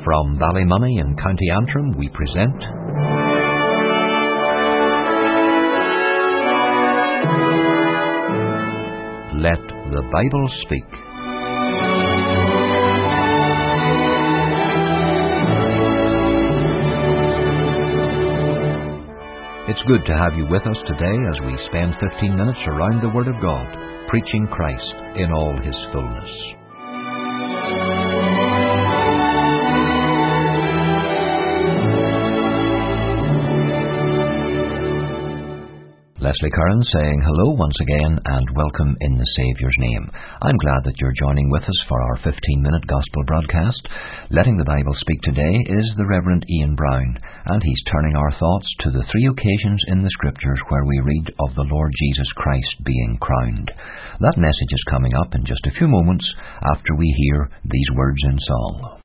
From Ballymummy in County Antrim, we present Let the Bible Speak. It's good to have you with us today as we spend 15 minutes around the Word of God, preaching Christ in all His fullness. Leslie Curran saying hello once again and welcome in the Saviour's name. I'm glad that you're joining with us for our 15-minute Gospel broadcast. Letting the Bible Speak today is the Reverend Ian Brown, and he's turning our thoughts to the three occasions in the Scriptures where we read of the Lord Jesus Christ being crowned. That message is coming up in just a few moments after we hear these words in song.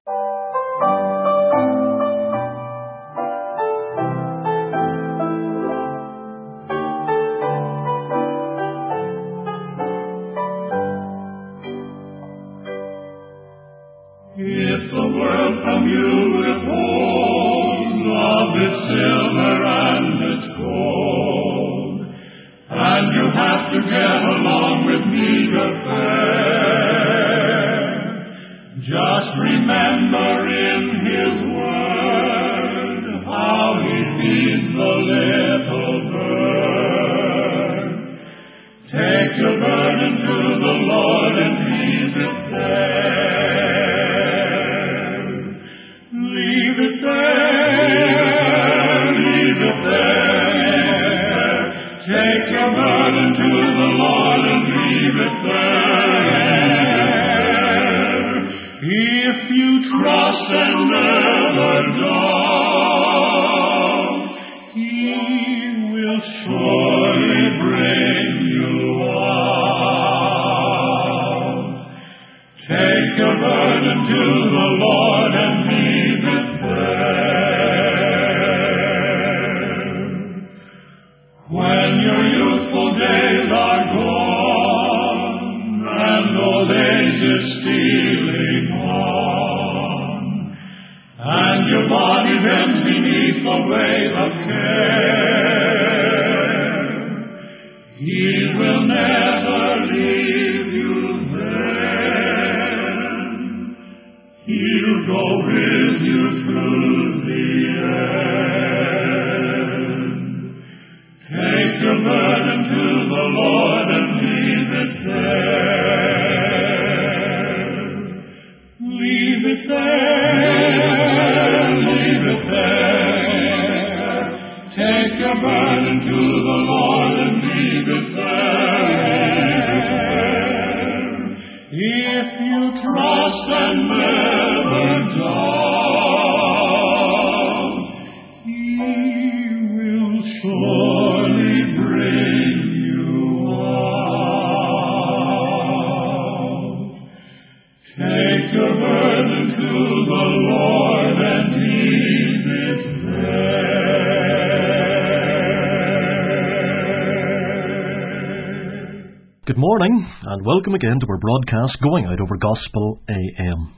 Good morning, and welcome again to our broadcast going out over Gospel AM.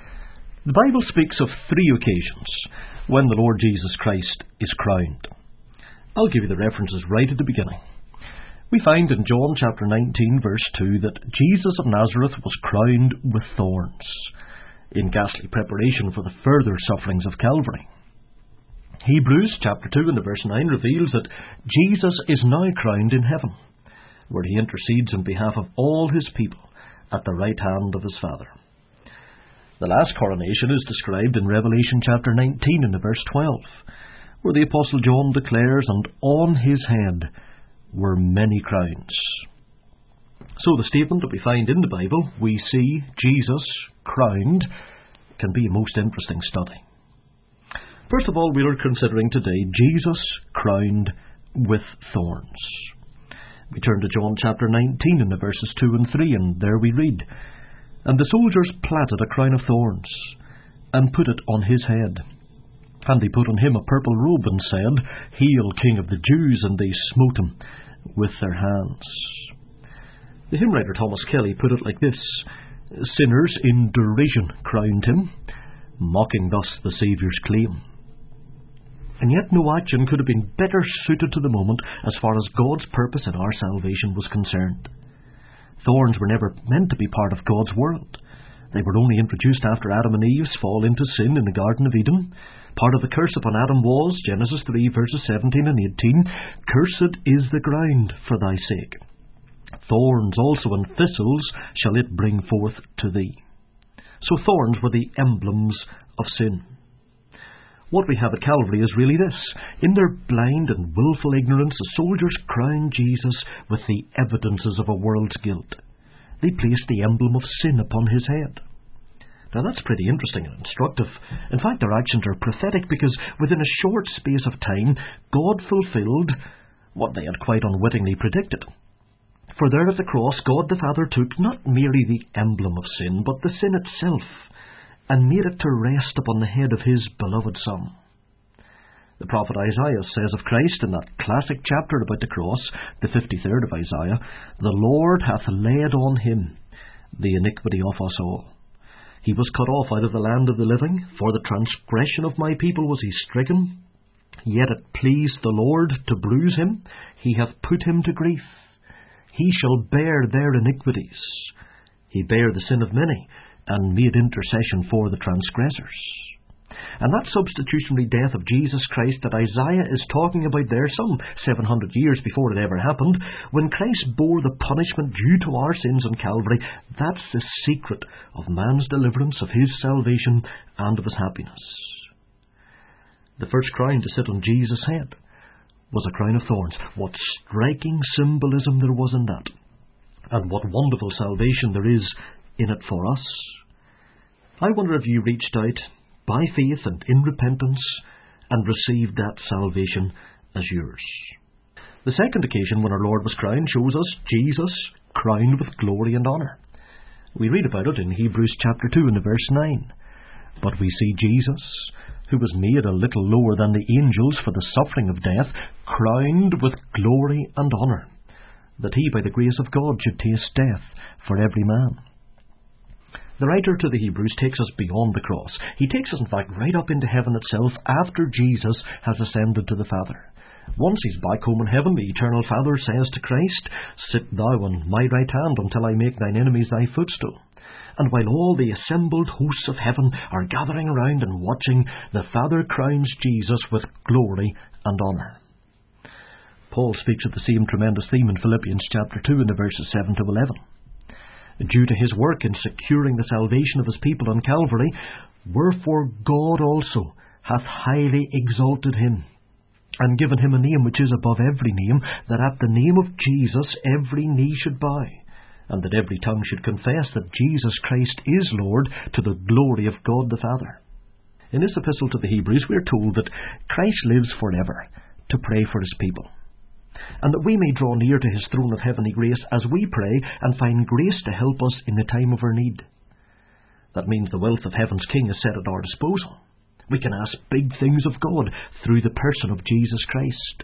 The Bible speaks of three occasions when the Lord Jesus Christ is crowned. I'll give you the references right at the beginning. We find in John chapter 19 verse 2 that Jesus of Nazareth was crowned with thorns, in ghastly preparation for the further sufferings of Calvary. Hebrews chapter 2 and the verse 9 reveals that Jesus is now crowned in heaven, where he intercedes on behalf of all his people at the right hand of his Father. The last coronation is described in Revelation chapter 19 and the verse 12, where the Apostle John declares, "And on his head were many crowns." So the statement that we find in the Bible, "We see Jesus crowned," can be a most interesting study. First of all, we are considering today Jesus crowned with thorns. We turn to John chapter 19 in the verses 2 and 3, and there we read, "And the soldiers platted a crown of thorns, and put it on his head. And they put on him a purple robe, and said, 'Hail, King of the Jews!' And they smote him with their hands." The hymn writer Thomas Kelly put it like this: "Sinners in derision crowned him, mocking thus the Saviour's claim. And yet no action could have been better suited to the moment as far as God's purpose in our salvation was concerned. Thorns were never meant to be part of God's world. They were only introduced after Adam and Eve's fall into sin in the Garden of Eden. Part of the curse upon Adam was, Genesis 3 verses 17 and 18, "Cursed is the ground for thy sake. Thorns also and thistles shall it bring forth to thee." So thorns were the emblems of sin. What we have at Calvary is really this. In their blind and willful ignorance, the soldiers crowned Jesus with the evidences of a world's guilt. They placed the emblem of sin upon his head. Now that's pretty interesting and instructive. In fact, their actions are prophetic because within a short space of time, God fulfilled what they had quite unwittingly predicted. For there at the cross, God the Father took not merely the emblem of sin, but the sin itself, and made it to rest upon the head of his beloved Son. The prophet Isaiah says of Christ in that classic chapter about the cross, the 53rd of Isaiah, "The Lord hath laid on him the iniquity of us all. He was cut off out of the land of the living. For the transgression of my people was he stricken. Yet it pleased the Lord to bruise him. He hath put him to grief. He shall bear their iniquities. He bare the sin of many, and made intercession for the transgressors." And that substitutionary death of Jesus Christ that Isaiah is talking about there some 700 years before it ever happened, when Christ bore the punishment due to our sins on Calvary, that's the secret of man's deliverance, of his salvation, and of his happiness. The first crown to sit on Jesus' head was a crown of thorns. What striking symbolism there was in that, and what wonderful salvation there is in it for us. I wonder if you reached out by faith and in repentance and received that salvation as yours. The second occasion when our Lord was crowned shows us Jesus crowned with glory and honour. We read about it in Hebrews chapter 2 and verse 9. "But we see Jesus, who was made a little lower than the angels for the suffering of death, crowned with glory and honour, that he by the grace of God should taste death for every man." The writer to the Hebrews takes us beyond the cross. He takes us, in fact, right up into heaven itself after Jesus has ascended to the Father. Once he's back home in heaven, the eternal Father says to Christ, "Sit thou on my right hand until I make thine enemies thy footstool." And while all the assembled hosts of heaven are gathering around and watching, the Father crowns Jesus with glory and honour. Paul speaks of the same tremendous theme in Philippians chapter 2 and verses 7 to 11. Due to his work in securing the salvation of his people on Calvary, "Wherefore God also hath highly exalted him, and given him a name which is above every name, that at the name of Jesus every knee should bow, and that every tongue should confess that Jesus Christ is Lord, to the glory of God the Father." In this epistle to the Hebrews we are told that Christ lives forever to pray for his people, and that we may draw near to his throne of heavenly grace as we pray and find grace to help us in the time of our need. That means the wealth of heaven's King is set at our disposal. We can ask big things of God through the person of Jesus Christ.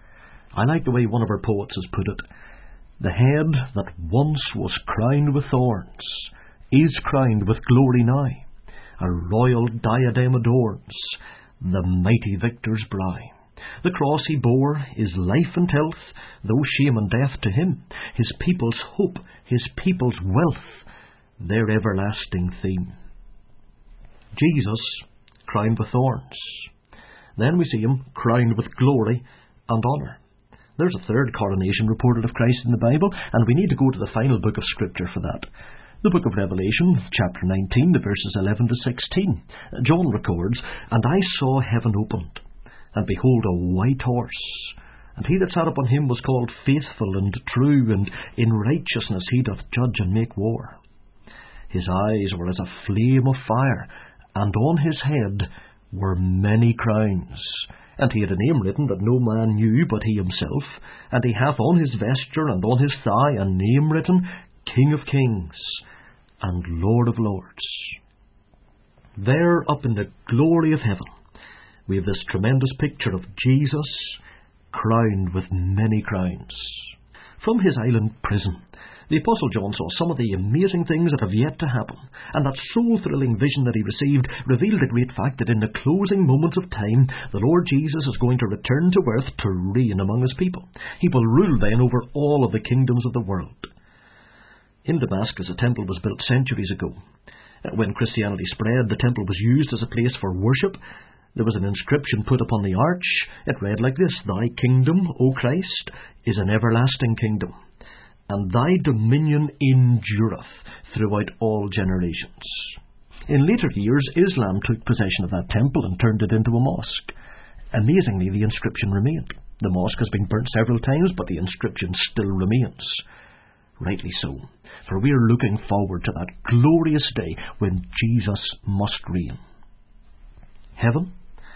I like the way one of our poets has put it. "The head that once was crowned with thorns is crowned with glory now. A royal diadem adorns the mighty victor's brow. The cross he bore is life and health, though shame and death to him. His people's hope, his people's wealth, their everlasting theme." Jesus crowned with thorns. Then we see him crowned with glory and honour. There's a third coronation reported of Christ in the Bible, and we need to go to the final book of Scripture for that. The book of Revelation, chapter 19, the verses 11 to 16. John records, "And I saw heaven opened, and behold a white horse, and he that sat upon him was called Faithful and True, and in righteousness he doth judge and make war. His eyes were as a flame of fire, and on his head were many crowns. And he had a name written that no man knew but he himself, and he hath on his vesture and on his thigh a name written, King of Kings and Lord of Lords." There up in the glory of heaven, we have this tremendous picture of Jesus crowned with many crowns. From his island prison, The Apostle John saw some of the amazing things that have yet to happen, and that soul-thrilling vision that he received revealed the great fact that in the closing moments of time, the Lord Jesus is going to return to earth to reign among his people. He will rule then over all of the kingdoms of the world. In Damascus, a temple was built centuries ago. When Christianity spread, the temple was used as a place for worship. There was an inscription put upon the arch. It read like this: "Thy kingdom, O Christ, is an everlasting kingdom, and thy dominion endureth throughout all generations." In later years, Islam took possession of that temple and turned it into a mosque. Amazingly, the inscription remained. The mosque has been burnt several times, but the inscription still remains. Rightly so, for we are looking forward to that glorious day when Jesus must reign. Heaven?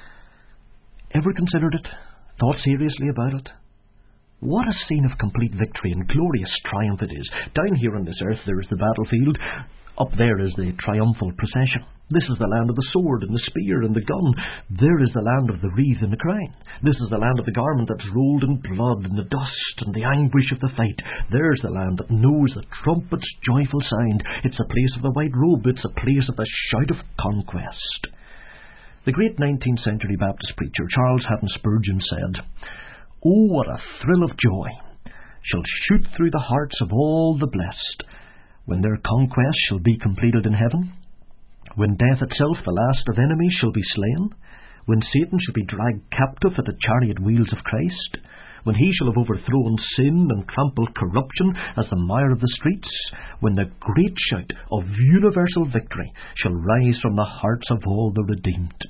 Ever considered it? Thought seriously about it? What a scene of complete victory and glorious triumph it is. Down here on this earth there is the battlefield. Up there is the triumphal procession. This is the land of the sword and the spear and the gun. There is the land of the wreath and the crown. This is the land of the garment that's rolled in blood and the dust and the anguish of the fight. There's the land that knows the trumpet's joyful sound. It's a place of the white robe. It's a place of the shout of conquest. The great 19th century Baptist preacher Charles Haddon Spurgeon said, "Oh, what a thrill of joy shall shoot through the hearts of all the blessed, when their conquest shall be completed in heaven, when death itself, the last of enemies, shall be slain, when Satan shall be dragged captive at the chariot wheels of Christ, when he shall have overthrown sin and trampled corruption as the mire of the streets, when the great shout of universal victory shall rise from the hearts of all the redeemed."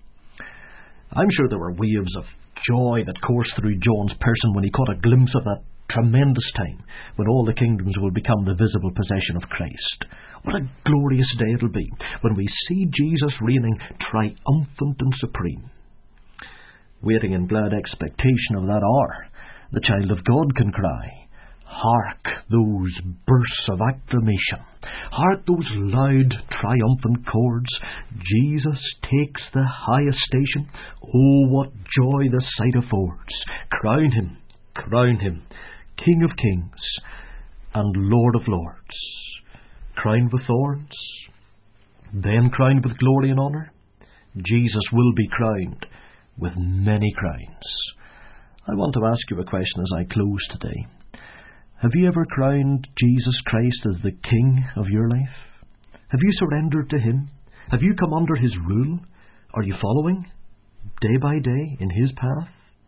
I'm sure there were waves of joy that coursed through John's person when he caught a glimpse of that tremendous time when all the kingdoms will become the visible possession of Christ. What a glorious day it'll be when we see Jesus reigning triumphant and supreme. Waiting in glad expectation of that hour, the child of God can cry, "Hark those bursts of acclamation! Hark those loud, triumphant chords! Jesus takes the highest station. Oh, what joy the sight affords! Crown him, King of kings and Lord of lords. Crowned with thorns, then crowned with glory and honour, Jesus will be crowned with many crowns." I want to ask you a question as I close today. Have you ever crowned Jesus Christ as the King of your life? Have you surrendered to him? Have you come under his rule? Are you following, day by day, in his path?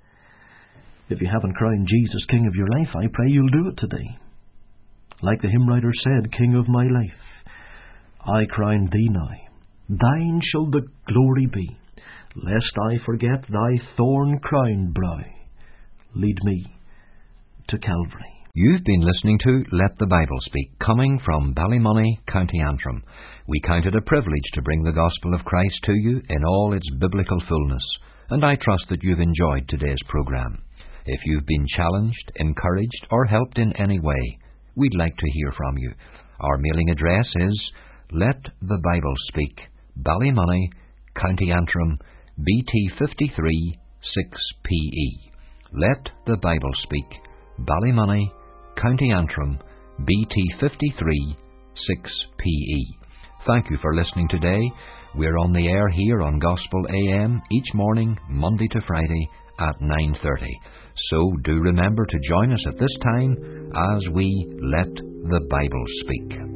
If you haven't crowned Jesus King of your life, I pray you'll do it today. Like the hymn writer said, "King of my life, I crown thee now. Thine shall the glory be, lest I forget thy thorn-crowned brow. Lead me to Calvary." You've been listening to Let the Bible Speak, coming from Ballymoney, County Antrim. We count it a privilege to bring the gospel of Christ to you in all its biblical fullness, and I trust that you've enjoyed today's programme. If you've been challenged, encouraged, or helped in any way, we'd like to hear from you. Our mailing address is Let the Bible Speak, Ballymoney, County Antrim, BT 53 6PE. Let the Bible Speak, Ballymoney, County Antrim, BT 53 6PE. Thank you for listening today. We're on the air here on Gospel AM each morning, Monday to Friday at 9:30. So do remember to join us at this time as we Let the Bible Speak.